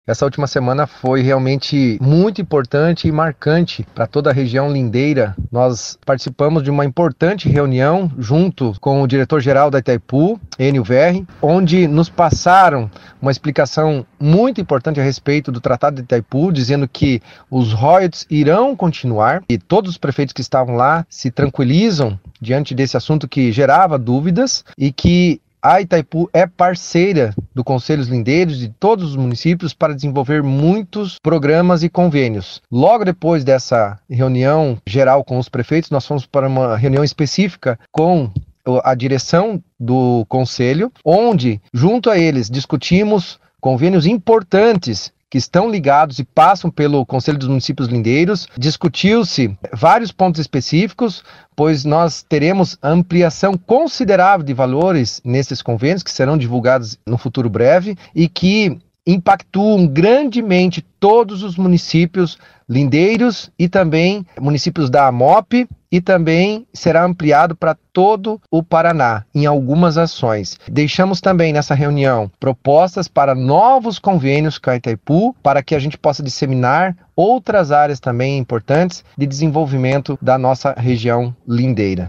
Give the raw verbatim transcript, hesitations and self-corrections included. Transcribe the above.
Essa última semana foi realmente muito importante e marcante para toda a região lindeira. Nós participamos de uma importante reunião junto com o diretor-geral da Itaipu, Enio Verri, onde nos passaram uma explicação muito importante a respeito do Tratado de Itaipu, dizendo que os royalties irão continuar e todos os prefeitos que estavam lá se tranquilizam diante desse assunto que gerava dúvidas e que a Itaipu é parceira do Conselhos Lindeiros de todos os municípios para desenvolver muitos programas e convênios. Logo depois dessa reunião geral com os prefeitos, nós fomos para uma reunião específica com a direção do Conselho, onde, junto a eles, discutimos convênios importantes que estão ligados e passam pelo Conselho dos Municípios Lindeiros. Discutiu-se vários pontos específicos, pois nós teremos ampliação considerável de valores nesses convênios, que serão divulgados no futuro breve, e que impactuam grandemente todos os municípios lindeiros e também municípios da AMOP, e também será ampliado para todo o Paraná em algumas ações. Deixamos também nessa reunião propostas para novos convênios com a Itaipu, para que a gente possa disseminar outras áreas também importantes de desenvolvimento da nossa região lindeira.